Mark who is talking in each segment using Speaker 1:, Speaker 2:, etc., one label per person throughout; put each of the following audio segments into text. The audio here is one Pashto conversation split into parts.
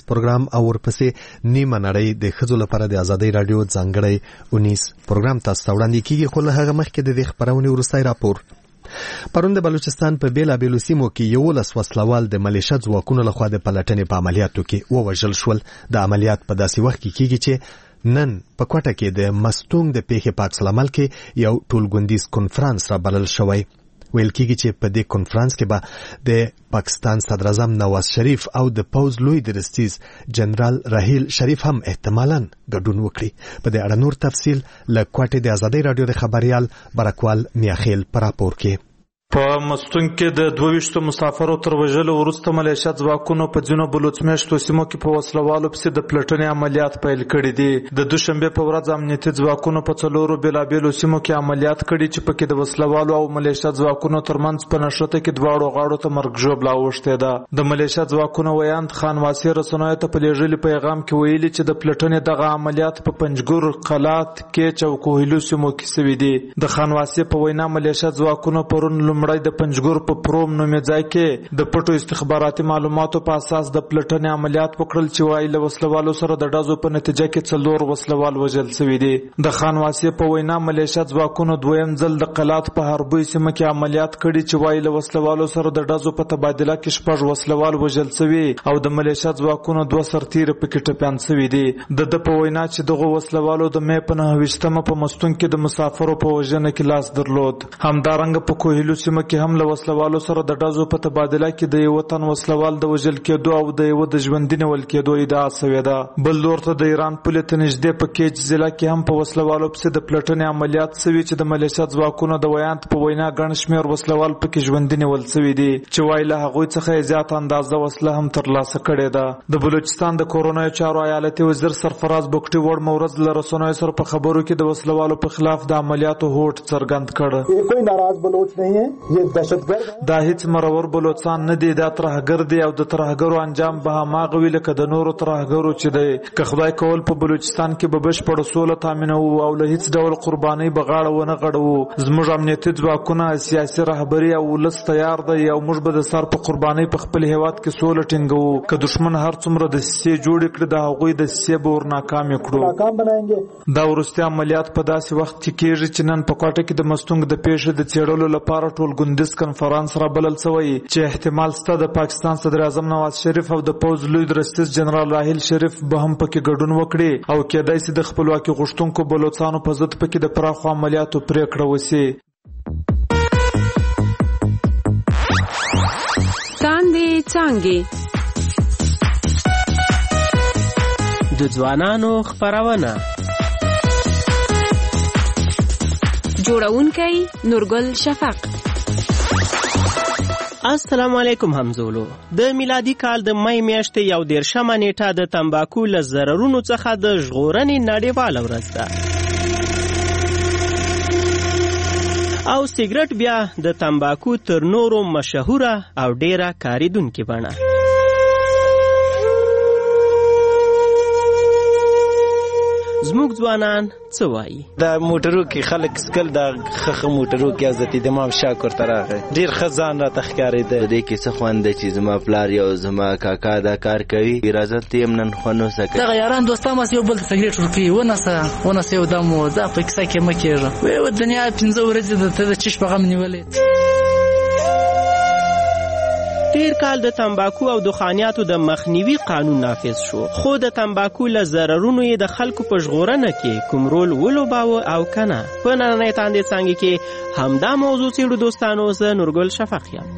Speaker 1: پروګرام او ورپسې نیمه نړۍ د ښځو لپاره د ازادۍ رادیو ځانګړی 19 پروګرام تاسو وړاندې کیږي. خو له هغه مخکې د دې خبرونې وروستی راپور. پرون د بلوچستان په بیلابیلو سیمو کې 11 وسلوال د ملیشه ځواکونو لخوا د پلټنې په عملیاتو کې ووژل شول. د عملیات په داسې وخت کې کیږي چې نن په کوټه کې د مستونګ د پیښې په عکس العمل کې یو ټولګوندیز کنفرانس را بلل شوی. ویل کېږي چې په دې کنفرانس کې به د پاکستان صدر اعظم نواز شریف او د پوز لوی درستیز جنرال راحیل شریف هم احتمالاً ګډون وکړي. په دې اړه نور تفصیل له کوټې د ازادۍ رادیو د خبريال برکوال میاخیل پر راپور کې.
Speaker 2: په مستون کې د 22 مسافرو تر وژلو وروسته ملیشه ځواکونو په ځینو بلوچ میشتو سیمو کې په وسلوالو پسې د پلټنې عملیات پیل کړي دي. د دوشنبه په ورځ امنیتي ځواکونو په څلورو بیلابیلو سیمو کې عملیات کړي چې پکې د وسلوالو او ملیشه ځواکونو ترمنځ په نښته کې دواړو غاړو ته مرګ ژوبله اوښتې ده. د ملیشه ځواکونو ویاند خان واسي رسنیو ته په لیږلي پیغام کې ویلي چې د پلټنې دغه عملیات په پنجګور، قلات، کیچ او کوهیلو سیمو کې شوي دي. د خان واسي په وینا ملیشه ځواکونو پرون مړی د پنجګور په پروم نومې ځای کې د پټو استخباراتي معلوماتو په اساس د پلټنې عملیات وکړل چې وايي له وسلوالو سره د ډزو په نتیجه کې 4 وسلوال وژل شوي دي. د خان واسي په وینا ملیشه ځواکونو دویم ځل د قلات په هربوی سیمه کې عملیات کړي چې وايي له وسلوالو سره د ډزو په تبادله کې 6 وسلوال وژل شوي او د ملیشه ځواکونو 2 سرتیره پکې ټپیان شوي دي. د په وینا چې دغه وسلوالو د مې په 29مه په مستون کې د مسافرو په وژنه کې لاس درلود. همدارنګه په کوهیلو سیمه کې هم له وسلوالو سره د ډزو په تبادله کې د یو وطن وسلوال د وژل کېدو او د یو د ژوندۍ نیول کېدو ادعا شوې ده. بل لور ته د ایران پولې ته نږدې په کیچ ضلع کې هم په وسلوالو پسې د پلټنې عملیات شوي چې د ملیشه ځواکونو د ویاند په وینا ګڼ شمېر وسلوال پکې ژوندۍ نیول شوي دي چې وايي له هغوی څخه زیات اندازه وسله هم ترلاسه کړې ده. د بلوچستان د کورونو چارو ایالتي وزیر سرفراز بوکټي وړ مورز له رسنیو سره په خبرو کې د وسلوالو په خلاف د عملیاتو هوډ څرګند کړ.
Speaker 3: کوئی ناراض بلوچ نہیں ہے، یہ دہشتگرد
Speaker 2: دا هیڅ مرور بلوچستان نه دی، دا ترهګر دی او د ترهګرو انجام به هماغه وي لکه د نورو ترهګرو چې دی. که خدای کول په بلوچستان کې به بشپړه سوله تامینوو او له هیڅ ډول قربانۍ به غاړه ونه غړوو. زموږ امنیتي ځواکونه، سیاسي رهبري او ولس تیار دی او موږ به د سر په قربانۍ په خپل هیواد کې سوله ټینګوو. که دشمن هر څومره دسیسې جوړې کړي د هغوی دسیسې به ورناکامې کړو. دا وروستي عملیات په داسې وخت کې کېږي چې نن په کوټه کې د مستونګ د پیښې د څېړلو لپاره ټولګوندیز کنفرانس را بلل شوی چې احتمال شته د پاکستان صدر اعظم نواز شریف او د پوز لوی درستیز جنرال راحیل شریف به هم پکې ګډون وکړي او کېدای شي د خپلواکي غوښتونکو بلوچستانو په ضد پکې د پراخو عملیاتو پریکړه وشي.
Speaker 4: څانګې څانګې
Speaker 5: د ځوانانو خبرونه
Speaker 4: جوړونکی نورګل شفق.
Speaker 5: السلام علیکم همزولو. د میلادي کال د مې میاشتې 11مه نیټه د تمباکو له ضررونو څخه د ژغورنې نړیواله ورځ ده او سیګرټ بیا د تمباکو تر نورو مشهوره او ډیره کاریدونکې بڼه. زموږ ځوانان څه وایي؟
Speaker 6: د موټرو کې خلک سکل د خخ موټرو کې حضرت امام شاکر تراغه ډیر خزان را تخکارې ده.
Speaker 7: دې کې څه خوند چې زما پلار یو زما کاکا دا کار کوي، اجازه تیم نن خونو سکه
Speaker 8: دغه یاران دوستان ماس یو بل سګریټ ورکوي ونسه یو دمو ځا په کیسه کې مکیږي وې دنیا 15 ورځې د چش په غم نیولې.
Speaker 5: تیر کال د تمباکو او دخانیاتو د مخنیوي قانون نافذ شو، خو د تمباکو له ضررونو یې د خلکو په ژغورنه کې کوم رول ولوباوه او کنه. په نننۍ تاندې څانګې کې همدا موضوع څېړو دوستانو. زه نورګل شفق یم.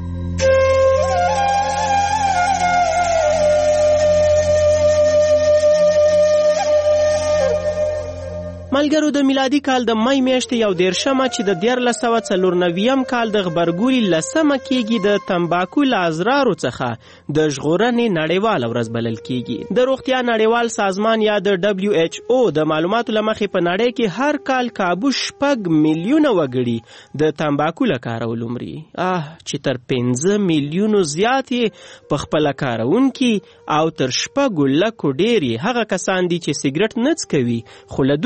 Speaker 5: ملګرو، د میلادي کال د مې میاشتې 11مه چې د 1394 کال د غبرګولي 10مه کېږي د تمباکو له اضرارو څخه د ژغورنې نړیواله ورځ بلل کېږي. د روغتیا نړیوال سازمان یا د WHO د معلوماتو له مخې په نړۍ کې هر کال کابو 6 میلیونه وګړي د تمباکو له کارولو مري. چې تر 15 میلیونو زیات یې په خپله کارونکي او تر 6 لکو ډېر یې هغه کسان دي چې سیګرټ نه څکوي خو له دود سره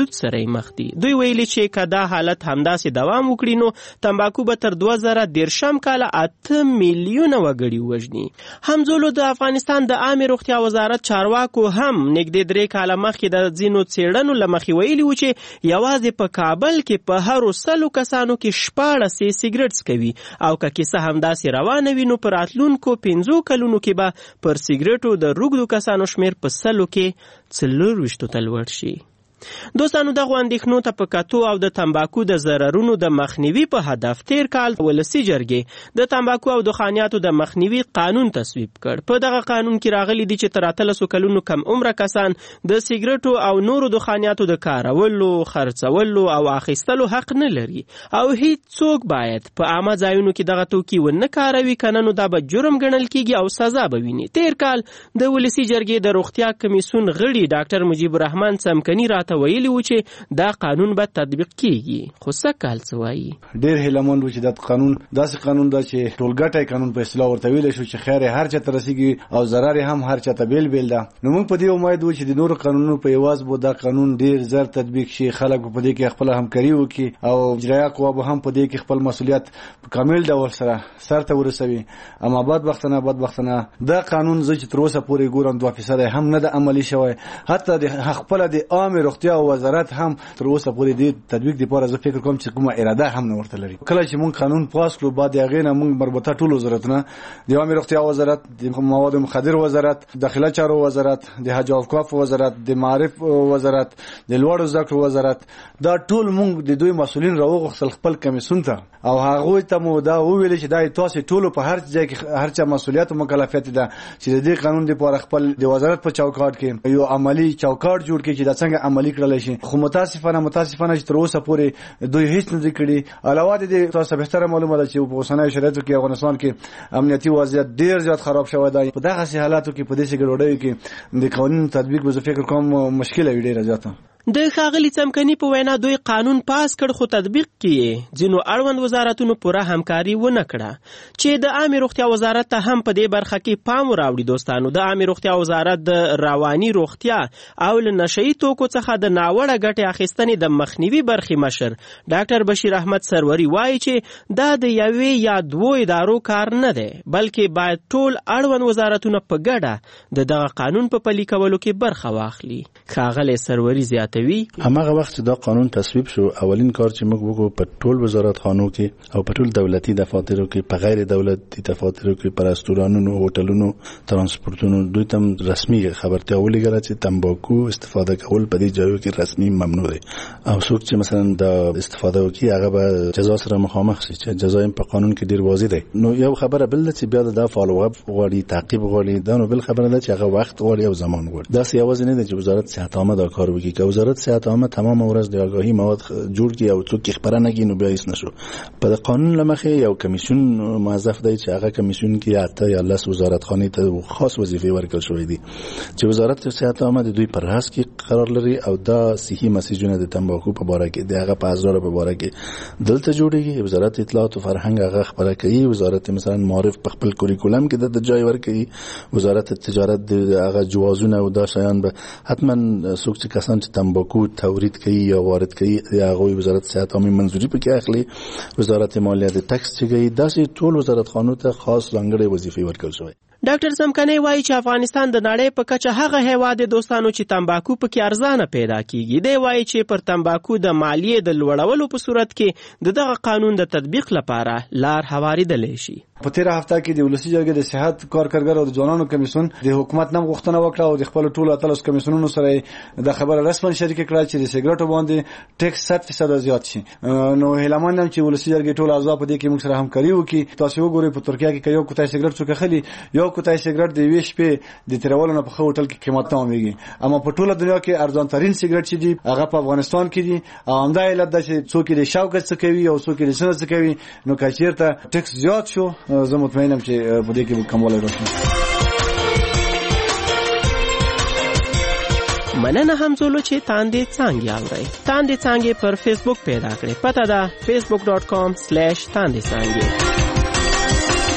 Speaker 5: ځای مخ دي. دوی ویلي چې که دا حالت همداسې دوام وکړي نو تمباکو به تر 2013 کاله 8 میلیونه وګړي ووژني. همزولو د افغانستان د عامې روغتیا وزارت چارواکو هم نږدې 3 کاله مخکې د ځینو څېړنو له مخې ویلي و چې یوازې په کابل کې په هرو 100 کسانو کې 14 سیګریټ څکوي او که کیسه همداسې روانه وي نو په راتلونکو 15 کلونو کې به پر سیګریټو د روږدو کسانو شمېر په 100 کې 24 ته لوړ شي. دوستانو دغو اندېښنو ته په کتو او د تمباکو د ضررونو د مخنیوي په هدف تیر کال ولسي جرګې د تمباکو او دخانیاتو د مخنیوي قانون تصویب کړ. په دغه قانون کې راغلي دي چې تر 13 کلونو کم عمره کسان د سیګریټو او نورو دخانیاتو د کارولو، خرڅولو او اخیستلو حق نه لري او هیڅوک باید په عامه ځایونو کې دغه توکي ونه کاروي، کنه نو دا به جرم ګڼل کیږي او سزا به ویني. تیر کال د ولسي جرګې د روغتیا کمیسیون غړي ډاکټر مجیب الرحمن څمکني راته ویلي و چې دا قانون به تطبیق کیږي. خو څه کال څه وایي؟
Speaker 9: ډېر هیلهمند و چې دا قانون داسې قانون ده چې ټولګټی قانون په اصطلاح ورته ویلی شو چې خیر هر چا ته رسیږي او ضرر هم هر چا ته بیل بیل ده. نو موږ په دې امید و چې د نورو قانونونو په یواز به دا قانون ډېر زر تطبیق شي، خلک په دې کې خپل همکاري وکړي او اجرایه قوه به هم په دې کې خپل مسؤلیت په کامل ډول سره سرته ورسوي. اما بدبختانه دا قانون زه چې تر اوسه پورې ګورم 2% هم نه د عملي شوی. حتی د خپل د عامې روغتیا وزارت هم تر اوسه پورې د تطبیق لپاره زه فکر کوم چې کومه اراده هم نه ورته لري. کله چې موږ قانون پاس کړو بعد هغه نه موږ مربوطه ټول وزارتونه د عامې روغتیا وزارت، د مواد مخدر وزارت، داخله چارو وزارت، د حج او اوقاف وزارت، د معارف وزارت، د لوړو زده کړو وزارت، دا ټول موږ د دوی مسؤلین راوغوښتل خپل کمیسیون ته او هغه ته مو دا ویل چې دا تاسو ټول په هر ځای کې هر چا مسؤلیت او مکلفیت ده چې د دې قانون لپاره خپل د وزارت په چوکاټ کې یو عملی چوکاټ جوړ کړي چې دا څنګه عملی کړل شي. خو متاسفانه چې تر اوسه پورې دوی هیڅ نه کړي. علاوه د تاسو بهتره معلومه ده چې په اوسنۍ شرایطو کې افغانستان کې امنیتي وضعیت ډیر زیات خراب شوی دی. په دغه حالاتو کې په دې ګډوډۍ کې د قانون تطبیق به زه فکر کوم مشکل وي ډیر زیات.
Speaker 5: د ښاغلي څمکني په وینا دوی قانون پاس کړ خو تطبیق کې ځینو اړوند وزارتونو پوره همکاري ونه کړه چې د عامې روغتیا وزارت ته هم په دې برخه کې پام راوړي. دوستانو د عامې روغتیا وزارت د رواني روغتیا او له نشهیي توکو څخه د ناوړه ګټې اخیستنې د مخنیوي برخې مشر ډاکټر بشیر احمد سروري وایي چې دا د یوې یا دوو ادارو کار نه دی بلکې باید ټول اړوند وزارتونه په ګډه د دغه قانون په پلي کولو کې برخه واخلي. ښاغلی سروري زیات
Speaker 10: هماغه وخت چې دا قانون تصویب شو اولین کار چې موږ وکړو په ټول وزارتخانو کې او په ټول دولتي دفاترو کې، په غیر دولتي دفاترو کې، په رستورانونو، هوټلونو، ترانسپورتونو دوی تم رسمي خبرتیا ولګله چې تمباکو استفاده کول په دې ځایو کې رسمي ممنوع دی او څوک چې مثلا د استفاده وکړي هغه به جزا سره مخامخ شي چې جزا په قانون کې ډیر واضح دی. نو یو خبره بل چې بیا د فالو اپ غواړي، تعقیب غواړي، دا نو بل خبره ده چې هغه وخت غواړي او زمان غواړي. دا سیاوز نه دی چې وزارت صحت عامه دا کار وکړي. که وزارت صحت عامه تمام ورځ د آگاهی مواد جوړ کړي او څوک خبره نه کړي نو بیا هیڅ نشو. په قانون لمخې یو کمیسیون موظف دی چې هغه کمیسیون کې 8 یا 10 وزارتخانې ته خاص وظیفې ورکړل شوې دي چې وزارت صحت عامه د دوی پر راس کې قرار لري او دا صحي مسیجونه د تمباکو په باره کې د هغه په ازدار په باره کې دلته جوړیږي. وزارت اطلاعات او فرهنګ هغه خبره کوي، وزارت مثلا معارف په خپل کوریکولم کې د جای ورکړي، وزارت تجارت د هغه جوازونه او دا شیان به حتما څوک چې کسان چې تمباکو تورید کوي یا وارد کوي هغه وزارت صحت عامه منظوری پکې اخلي، وزارت مالیات ټکس چې کوي، داسې ټول وزارتخانو ته خاص ځانګړې وظیفې ورکړل شوی.
Speaker 5: ډاکټر څمکني وایي چې افغانستان د نړۍ په کچه هغه هیواد دی دوستانو چې تمباکو پکې ارزانه پیدا کیږي. دی وایي چې پر تمباکو د مالیې د لوړولو په صورت کې د دغه قانون د تطبیق لپاره لار هواریدلی شي.
Speaker 9: په تیر هفته کې د ولسي جرګې د صحت کارکرګر او د ځوانانو کمیسیون د حکومت نم غوښتنه وکړه او د خپل ټولو اتلس کمیسیونونو سره د خبره رسمن شریک کړه چې د سیګریټو باندې ټیکس 100% زیات شي. نو هیلمنم چې ولسي جرګې ټول اعضا په دې کې موږ سره همکاري وکړي. تاسو وګورئ په ترکیه کې یو کوتای سیګریټ څوک خلی یو کوتای سیګریټ د ویش په د تیرولو نه په هوټل کې قیمت تمامېږي، اما په ټوله دنیا کې ارزان ترين سیګریټ چې دی هغه په افغانستان کې دی. همدا علت ده چې څوک د شوکت څخه کوي او څوک د سنت څخه کوي. نو کچیرته ټیکس زیات شو زه مطمئنم چې په دې کې کموالی راشي.
Speaker 5: مننه همزولو چې تاندې څانګې اورئ. تاندې څانګې پر فیسبوک پیدا کړئ. پته ده facebook.com/تاندې څانګې.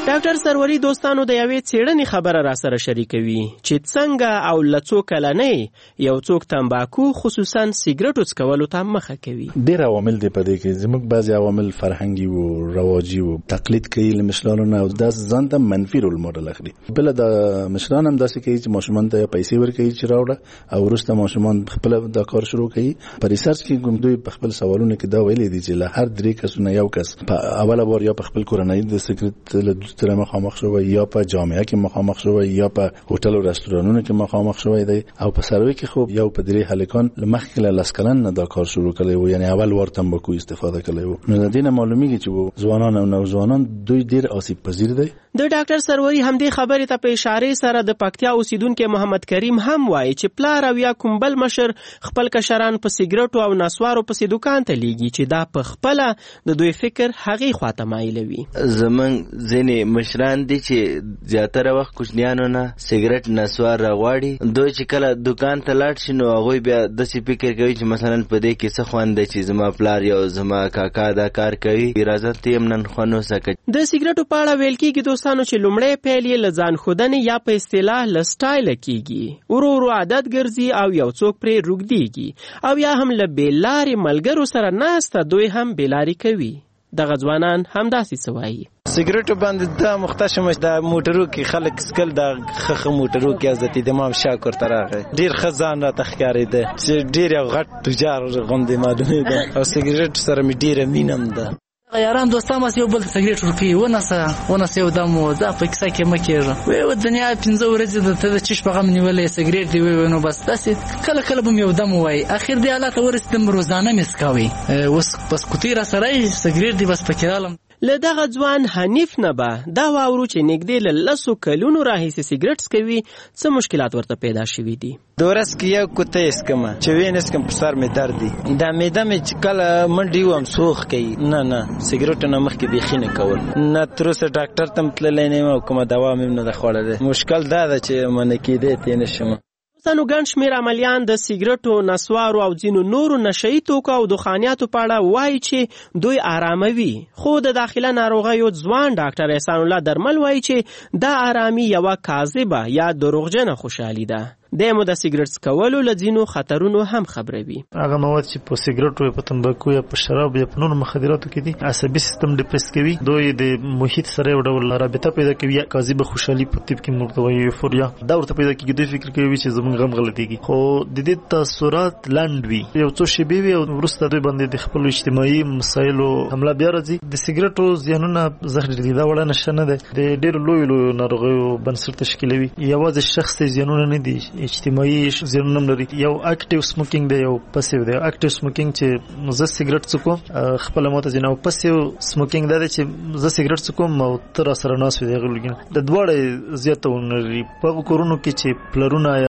Speaker 5: ډاکټر سروری دوستانو د یوې څېړنې خبره را سره شریکوي چې څنګه او له څو کلنۍ یو څوک تمباکو خصوصا سیګریټو څکولو ته مخه کوي.
Speaker 10: ډېر عوامل دي په دې کې، زموږ بعضې عوامل فرهنګي و، رواجي و، تقلید کوي له مشرانو نه او داسې ځان ته منفي رول موډل اخلي. بله د مشران هم داسې کوي چې ماشومان ته پیسې ورکوي چې راوړه او وروسته ماشومان خپله دا کار شروع کوي. په ریسرچ کې کوم دوی په خپل سوالونو کې دا ویلي دي چې له هر 3 کسونه یو کس په اوله بار یا په خپل کورنۍ د سیګریټ له سره مخامخ شوی، یا په جامعه کې مخامخ شوی، یا په هوټل او رستورانونو کې مخامخ شوی دی. او په سروي کې خو یو په 3 هلکان مخکې له 10 کلن نه دا کار شروع کړی و، یعنی اول وار تمباکو استفاده کړی و. نو د دې نه معلومیږي چې ځوانان او نوجوانان دوی ډېر آسیب پذیر دي.
Speaker 5: د ډاکټر سروری همدې خبرې ته په اشاره سره د پکتیا اوسیدونکو محمد کریم هم وایي چې پلار او یا کوم بل مشر خپل کشران په سیګریټو او نسوارو پسې دکان ته لیږي چې دا په خپله د دوی فکر هغې خواته مایلوي.
Speaker 7: زمونږ ځینې مشران دي چې زیاتره وخت کوچنیانو نه سیګریټ نسوار راغواړي. دوی چې کله دکان ته لاړ شي نو هغوی بیا داسې فکر کوي چې مثلا په دې کې څه خوند دی چې زما پلار یا زما کاکا دا کار کوي، اجازه ته یې نن خوند وسکه.
Speaker 5: د سیګریټو په اړه ویل کېږي دوستانو چې لومړی پیل یې له ځان ښودنې یا په اصطلاح له سټایله کېږي، ورو ورو عادت ګرځي او یو څوک پرې روږدېږي او یا هم له بېلارې ملګرو سره ناسته دوی هم بېلارې کوي. دغه ځوانان همداسې څه وایي.
Speaker 6: سیګریټو باندې دا مختشم د موټرو کې خلک سکل د خخ موټرو کې حضرت امام شاکر ته راغی، ډېر ښه ځان راته ښکارېده چې ډېر یو غټ تجار غوندې معلومېده او سیګریټ سره مې ډېره مینه هم ده.
Speaker 8: یاران دوستان ماس یو بل ته سیګریټ ورکوي، ونسه یو دم دا په کیسه کې مه کېږه، وایي دنیا 15 ورځې د ته د چش په غم نیولی سیګریټ دی، وایي نو بس داسې کله کله به م یو دم ووایي. اخر دې حالت ته ورسېدم روزانه مې څکوي، اوس بس کوتۍ را سره یې سیګریټ دی بس پکې رالم.
Speaker 5: له دغه ځوان حنیف نه به دا واورو چې نږدې له 10 کلونو راهیسې سیګریټ څکوي، څه مشکلات ورته پیدا شوي دي.
Speaker 6: د ورځ کې یو کوتۍ څکمه چې ویې نه څکم پر سر مې درد دی، دا معده مې چې کله منډې وم سوخ کوي. نه سیګریټو نه مخکې بیخي نه کول، نه تر اوسه ډاکټر ته م تللی نه یم او کومه دوا مې هم نه ده خوړلی. مشکل دا ده چې منع کېدی ته نه شم.
Speaker 5: دوستانو ګڼ شمېر عملیان د سیګریټو، نسوارو او ځینو نورو نشهیي توکو او دخانیاتو په اړه وایي چې دوی آراموي، خو د داخله ناروغیو ځوان ډاکټر احسان الله درمل وایي چې دا آرامي یوه کاذبه یا دروغجنه خوشحالي ده. دمو د سیګریټ څکولو له ځینو خطرونو هم خبروي.
Speaker 2: هغه مواد چې په سیګریټو یا په تمباکو یا په شراب یا په نورو مخدراتو کې دي عصبي سیستم ډیپریس کوي، دوی د محیط سره یو ډول رابطه پیدا کوي، یا کاذبه خوشحالي په طب کې موږ ته وایي یوفوریا، دا ورته پیدا کېږي. دوی فکر کوي چې زموږ غم غلطېږي، خو د دې تاثرات لنډ وي، یو څو شېبې وي او وروسته دوی باندې د خپلو اجتماعي مسایلو حمله بیا راځي. د سیګریټو زیانونه زهر دي، دا وړه نشه نه ده، د ډېرو لویو ناروغیو بنسټ تشکیلوي. یوازې شخص زیانونه نه دي، اجتماعي زیانونه هم لري. یو اکټیو سموکینګ دی، یو پسیو دی. اکټیو سموکینګ چې زه سیګریټ څکوم خپله ماته ځینه، او پسیو سموکینګ دا دی چې زه سیګریټ څکوم او ته را سره ناست وې د هغې لږ. د دواړه زیاتونه لري په هغو کورونو کې چې پلرونه